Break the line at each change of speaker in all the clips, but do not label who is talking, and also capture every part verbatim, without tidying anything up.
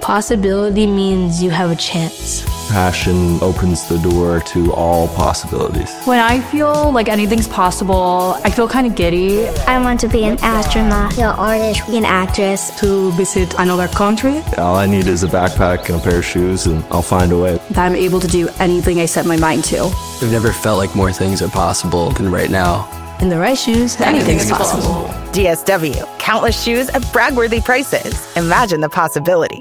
Possibility means you have a chance.
Passion opens the door to all possibilities.
When I feel like anything's possible, I feel kind of giddy.
I want to be an astronaut, an artist, an actress.
To visit another country.
All I need is a backpack and a pair of shoes, and I'll find a way.
That I'm able to do anything I set my mind to.
I've never felt like more things are possible than right now.
In the right shoes, anything's, anything's possible.
possible. D S W. Countless shoes at brag-worthy prices. Imagine the possibilities.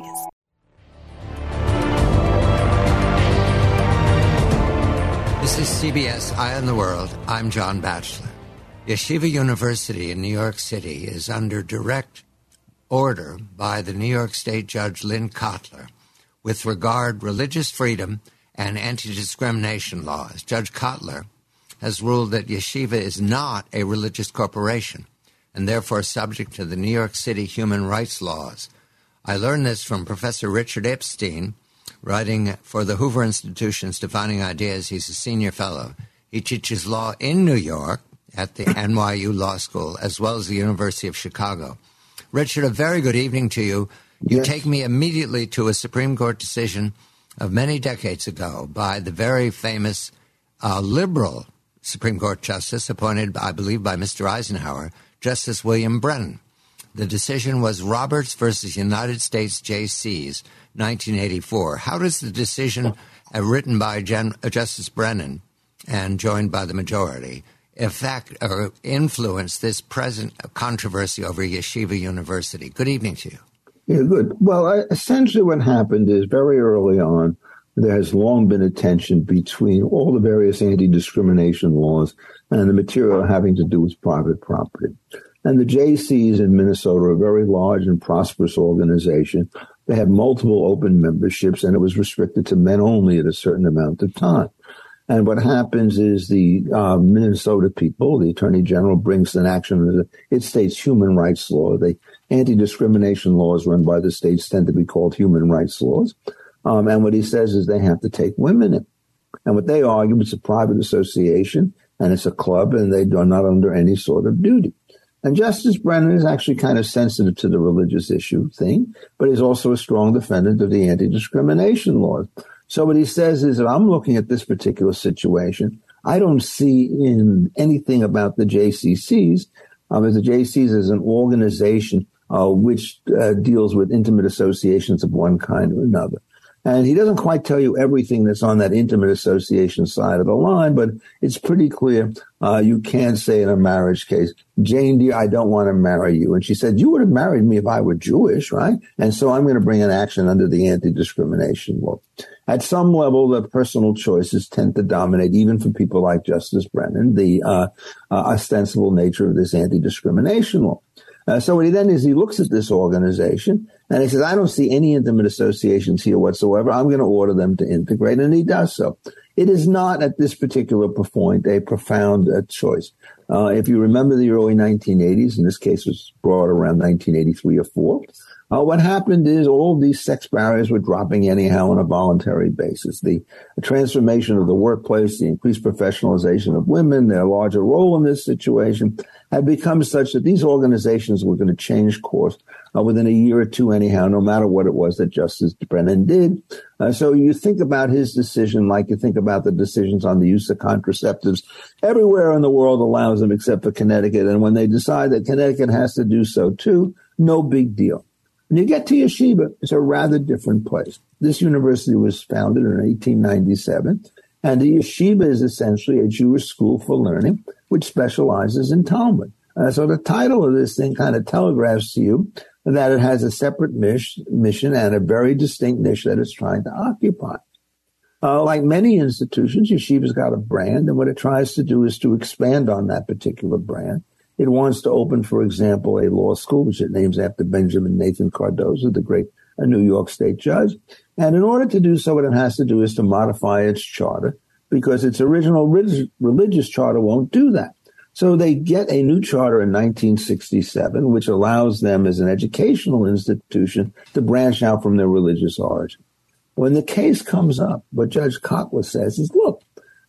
This is C B S Eye on the World. I'm John Batchelor. Yeshiva University in New York City is under direct order by the New York State Judge Lynn Kotler with regard religious freedom and anti-discrimination laws. Judge Kotler has ruled that Yeshiva is not a religious corporation and therefore subject to the New York City human rights laws. I learned this from Professor Richard Epstein, writing for the Hoover Institution's Defining Ideas. He's a senior fellow. He teaches law in New York at the N Y U Law School, as well as the University of Chicago. Richard, a very good evening to you. You yes. take me immediately to a Supreme Court decision of many decades ago by the very famous uh, liberal Supreme Court justice appointed, I believe, by Mister Eisenhower, Justice William Brennan. The decision was Roberts versus United States J Cs, nineteen eighty-four. How does the decision uh, written by Gen- uh, Justice Brennan and joined by the majority affect or influence this present controversy over Yeshiva University? Good evening to you.
Yeah, good. Well, I, essentially what happened is very early on, there has long been a tension between all the various anti-discrimination laws and the material having to do with private property. And the J Cs in Minnesota are a very large and prosperous organization. They had multiple open memberships, and it was restricted to men only at a certain amount of time. And what happens is the uh, Minnesota people, the Attorney General, brings an action under it states human rights law. The anti-discrimination laws run by the states tend to be called human rights laws. Um, and what he says is they have to take women in. And what they argue, it's a private association, and it's a club, and they are not under any sort of duty. And Justice Brennan is actually kind of sensitive to the religious issue thing, but he's also a strong defendant of the anti-discrimination laws. So what he says is that I'm looking at this particular situation. I don't see in anything about the J C Cs, um, as the J Cs as an organization uh, which uh, deals with intimate associations of one kind or another. And he doesn't quite tell you everything that's on that intimate association side of the line, but it's pretty clear. Uh, you can't say in a marriage case, Jane, dear, I don't want to marry you. And she said, you would have married me if I were Jewish, right? And so I'm going to bring an action under the anti-discrimination law. At some level, the personal choices tend to dominate, even for people like Justice Brennan, the uh, uh, ostensible nature of this anti-discrimination law. Uh, so what he then is, he looks at this organization and he says, I don't see any intimate associations here whatsoever. I'm going to order them to integrate. And he does so. It is not at this particular point a profound uh, choice. Uh, if you remember the early nineteen eighties, and this case was brought around nineteen eighty-three or four, uh, what happened is all these sex barriers were dropping anyhow on a voluntary basis. The, the transformation of the workplace, the increased professionalization of women, their larger role in this situation had become such that these organizations were going to change course uh, within a year or two anyhow, no matter what it was that Justice Brennan did. Uh, so you think about his decision like you think about the decisions on the use of contraceptives. Everywhere in the world allows them except for Connecticut. And when they decide that Connecticut has to do so too, no big deal. When you get to Yeshiva, it's a rather different place. This university was founded in eighteen ninety-seven, and the Yeshiva is essentially a Jewish school for learning, which specializes in Talmud. Uh, so the title of this thing kind of telegraphs to you that it has a separate mish, mission and a very distinct niche that it's trying to occupy. Uh, like many institutions, Yeshiva's got a brand, and what it tries to do is to expand on that particular brand. It wants to open, for example, a law school, which it names after Benjamin Nathan Cardozo, the great uh, New York State judge. And in order to do so, what it has to do is to modify its charter, because its original relig- religious charter won't do that. So they get a new charter in nineteen sixty-seven, which allows them as an educational institution to branch out from their religious origin. When the case comes up, what Judge Kotler says is, look,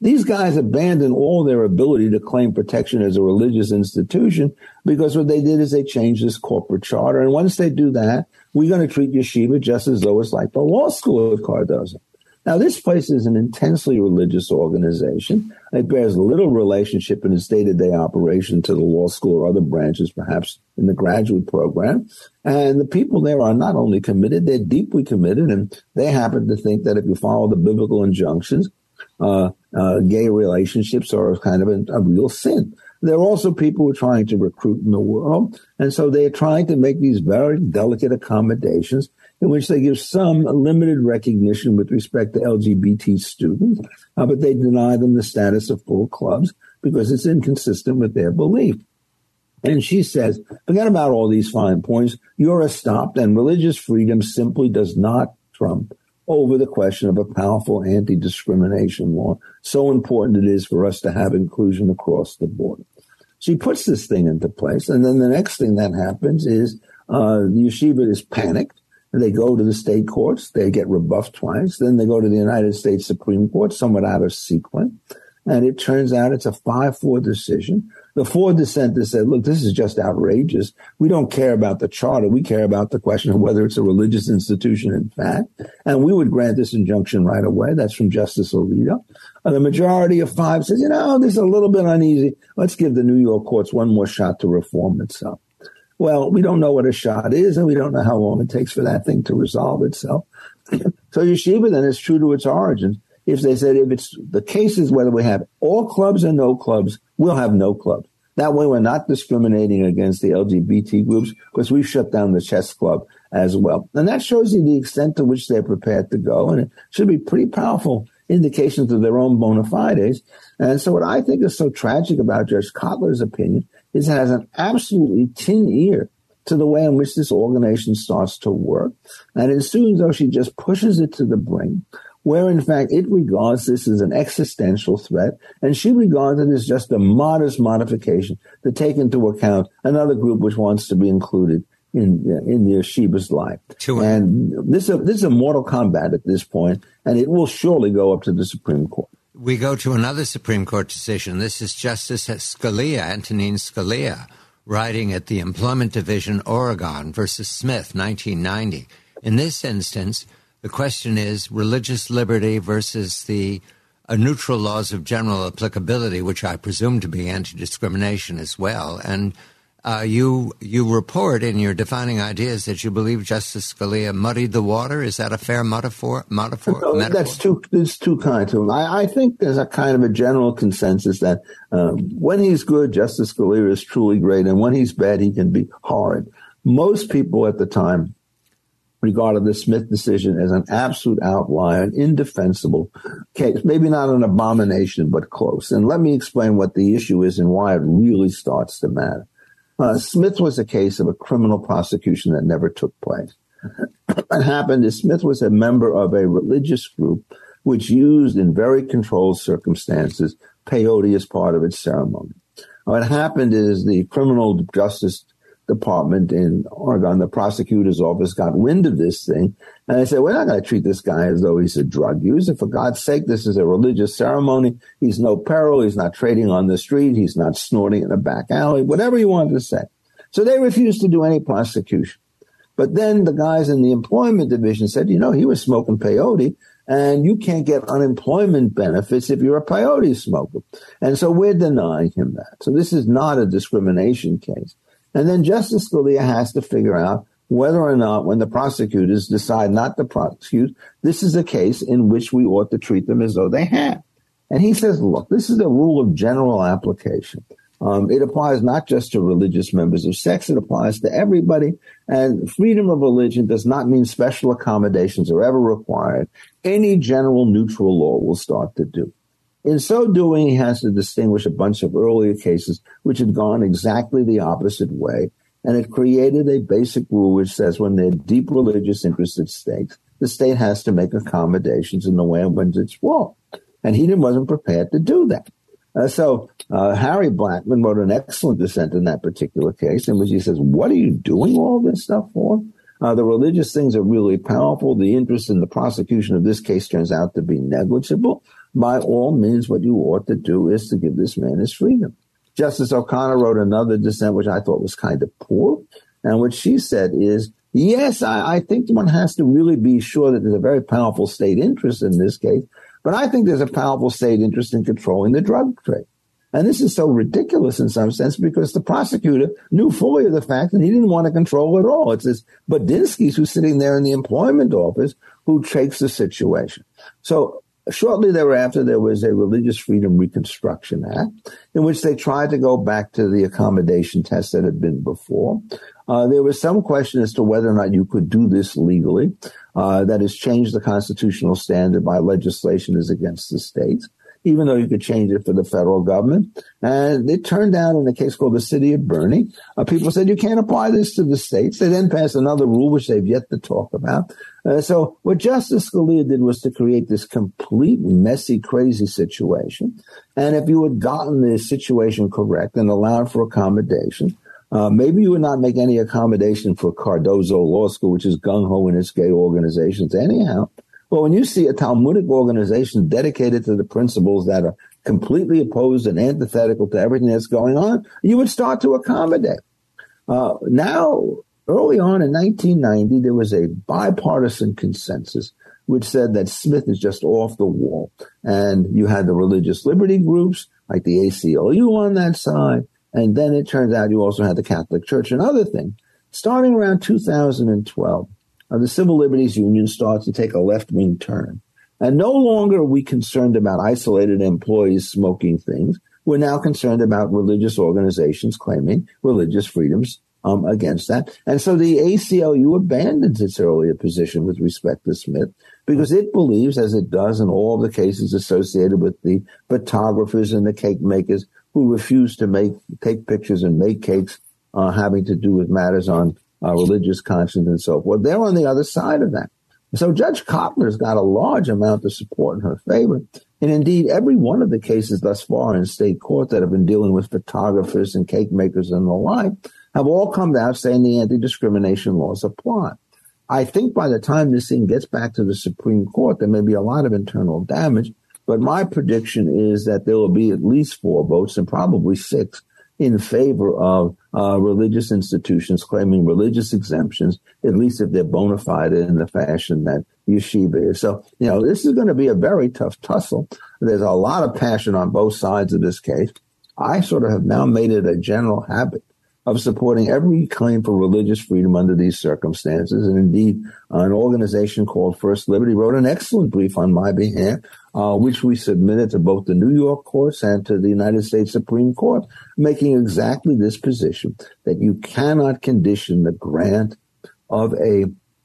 These guys abandoned all their ability to claim protection as a religious institution because what they did is they changed this corporate charter. And once they do that, we're going to treat yeshiva just as though it's like the law school at Cardozo. Now, this place is an intensely religious organization. It bears little relationship in its day-to-day operation to the law school or other branches, perhaps in the graduate program. And the people there are not only committed, they're deeply committed, and they happen to think that if you follow the biblical injunctions, uh, uh, gay relationships are kind of a, a real sin. There are also people who are trying to recruit in the world, and so they're trying to make these very delicate accommodations in which they give some limited recognition with respect to L G B T students, uh, but they deny them the status of full clubs because it's inconsistent with their belief. And she says, forget about all these fine points. You're stopped, and religious freedom simply does not trump over the question of a powerful anti-discrimination law. So important it is for us to have inclusion across the board. She puts this thing into place, and then the next thing that happens is uh, the yeshiva is panicked. They go to the state courts. They get rebuffed twice. Then they go to the United States Supreme Court, somewhat out of sequence. And it turns out it's a five four decision. The four dissenters said, look, this is just outrageous. We don't care about the charter. We care about the question of whether it's a religious institution, in fact. And we would grant this injunction right away. That's from Justice Alito. And the majority of five says, you know, this is a little bit uneasy. Let's give the New York courts one more shot to reform itself. Well, we don't know what a shot is, and we don't know how long it takes for that thing to resolve itself. So yeshiva then is true to its origins. If they said if it's the case is whether we have all clubs or no clubs, we'll have no clubs. That way we're not discriminating against the L G B T groups because we've shut down the chess club as well. And that shows you the extent to which they're prepared to go. And it should be pretty powerful indications of their own bona fides. And so what I think is so tragic about Judge Kotler's opinion is it has an absolutely tin ear to the way in which this organization starts to work. And as soon as though she just pushes it to the brink, where in fact it regards this as an existential threat, and she regards it as just a modest modification to take into account another group which wants to be included in in the yeshiva's life. Sure. And this is, a, this is a mortal combat at this point, and it will surely go up to the Supreme Court.
We go to another Supreme Court decision. This is Justice Scalia, Antonin Scalia, writing at the Employment Division, Oregon versus Smith, nineteen ninety. In this instance, the question is religious liberty versus the uh, neutral laws of general applicability, which I presume to be anti-discrimination as well. And uh, you you report in your defining ideas that you believe Justice Scalia muddied the water. Is that a fair metaphor? metaphor,
no, metaphor? That's too it's too kind to him. I, I think there's a kind of a general consensus that um, when he's good, Justice Scalia is truly great, and when he's bad, he can be horrid. Most people at the time regarded the Smith decision as an absolute outlier, an indefensible case, maybe not an abomination, but close. And let me explain what the issue is and why it really starts to matter. Uh, Smith was a case of a criminal prosecution that never took place. What happened is Smith was a member of a religious group which used in very controlled circumstances peyote as part of its ceremony. What happened is the criminal justice department in Oregon, the prosecutor's office, got wind of this thing, and they said, we're not going to treat this guy as though he's a drug user. For God's sake, this is a religious ceremony. He's no peril. He's not trading on the street. He's not snorting in a back alley, whatever you wanted to say. So they refused to do any prosecution. But then the guys in the employment division said, you know, he was smoking peyote, and you can't get unemployment benefits if you're a peyote smoker. And so we're denying him that. So this is not a discrimination case. And then Justice Scalia has to figure out whether or not, when the prosecutors decide not to prosecute, this is a case in which we ought to treat them as though they have. And he says, look, this is a rule of general application. Um, it applies not just to religious members of sex, it applies to everybody. And freedom of religion does not mean special accommodations are ever required. Any general neutral law will start to do. In so doing, he has to distinguish a bunch of earlier cases which had gone exactly the opposite way. And it created a basic rule which says when there are deep religious interests at stake, the state has to make accommodations in the way in which it's wrong. And he wasn't prepared to do that. Uh, so uh, Harry Blackmun wrote an excellent dissent in that particular case in which he says, what are you doing all this stuff for? Uh, the religious things are really powerful. The interest in the prosecution of this case turns out to be negligible. by all means, what you ought to do is to give this man his freedom. Justice O'Connor wrote another dissent, which I thought was kind of poor. And what she said is, yes, I, I think one has to really be sure that there's a very powerful state interest in this case, but I think there's a powerful state interest in controlling the drug trade. And this is so ridiculous in some sense because the prosecutor knew fully of the fact that he didn't want to control it all. It's this Badinsky's who's sitting there in the employment office who takes the situation. So shortly thereafter, there was a Religious Freedom Reconstruction Act in which they tried to go back to the accommodation test that had been before. Uh, there was some question as to whether or not you could do this legally. Uh, that is, change the constitutional standard by legislation as against the states, even though you could change it for the federal government. And it turned out in a case called the City of Bernie, uh, people said you can't apply this to the states. They then passed another rule, which they've yet to talk about. Uh, so what Justice Scalia did was to create this complete, messy, crazy situation. And if you had gotten the situation correct and allowed for accommodation, uh, maybe you would not make any accommodation for Cardozo Law School, which is gung-ho in its gay organizations anyhow. Well, when you see a Talmudic organization dedicated to the principles that are completely opposed and antithetical to everything that's going on, you would start to accommodate. Uh, now, early on in nineteen ninety, there was a bipartisan consensus which said that Smith is just off the wall. And you had the religious liberty groups like the A C L U on that side. And then it turns out you also had the Catholic Church and other things. Starting around two thousand twelve, Uh, the Civil Liberties Union starts to take a left-wing turn. And no longer are we concerned about isolated employees smoking things. We're now concerned about religious organizations claiming religious freedoms um, against that. And so the A C L U abandons its earlier position with respect to Smith because it believes, as it does in all the cases associated with the photographers and the cake makers who refuse to make take pictures and make cakes uh, having to do with matters on Uh, religious conscience and so forth. They're on the other side of that. So Judge Kopler's got a large amount of support in her favor. And indeed, every one of the cases thus far in state court that have been dealing with photographers and cake makers and the like have all come out saying the anti-discrimination laws apply. I think by the time this thing gets back to the Supreme Court, there may be a lot of internal damage. But my prediction is that there will be at least four votes and probably six in favor of uh, religious institutions claiming religious exemptions, at least if they're bona fide in the fashion that yeshiva is. So, you know, this is going to be a very tough tussle. There's a lot of passion on both sides of this case. I sort of have now made it a general habit of supporting every claim for religious freedom under these circumstances. And indeed, an organization called First Liberty wrote an excellent brief on my behalf, uh, which we submitted to both the New York courts and to the United States Supreme Court, making exactly this position, that you cannot condition the grant of a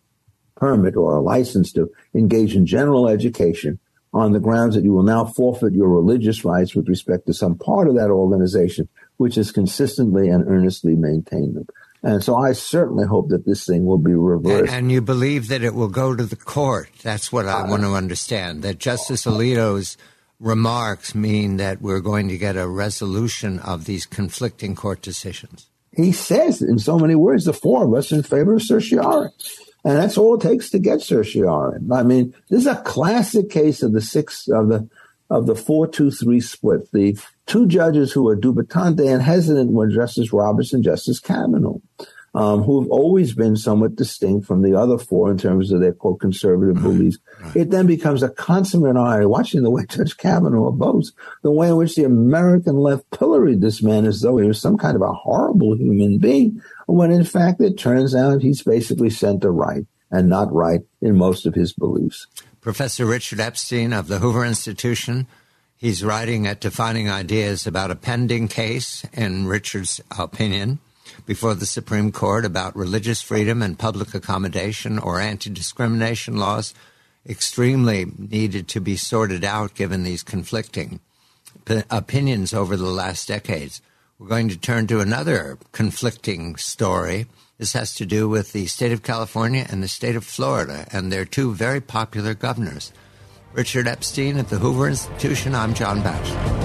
permit or a license to engage in general education on the grounds that you will now forfeit your religious rights with respect to some part of that organization, which has consistently and earnestly maintained them. And so I certainly hope that this thing will be reversed.
And, and you believe that it will go to the court. That's what I uh, want to understand, that Justice Alito's remarks mean that we're going to get a resolution of these conflicting court decisions.
He says in so many words, the four of us in favor of certiorari. And that's all it takes to get certiorari. I mean, this is a classic case of the six of the of the four two three split. The two judges who are dubitante and hesitant were Justice Roberts and Justice Kavanaugh, um, who have always been somewhat distinct from the other four in terms of their quote conservative beliefs. It then becomes a consummate irony, watching the way Judge Kavanaugh votes, the way in which the American left pilloried this man as though he was some kind of a horrible human being, when in fact it turns out he's basically center right and not right in most of his beliefs.
Professor Richard Epstein of the Hoover Institution, he's writing at Defining Ideas about a pending case, in Richard's opinion, before the Supreme Court about religious freedom and public accommodation or anti-discrimination laws, extremely needed to be sorted out given these conflicting p- opinions over the last decades. We're going to turn to another conflicting story. This has to do with the state of California and the state of Florida and their two very popular governors. Richard Epstein at the Hoover Institution. I'm John Batchelor.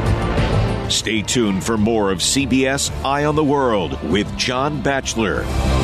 Stay tuned for more of C B S Eye on the World with John Batchelor.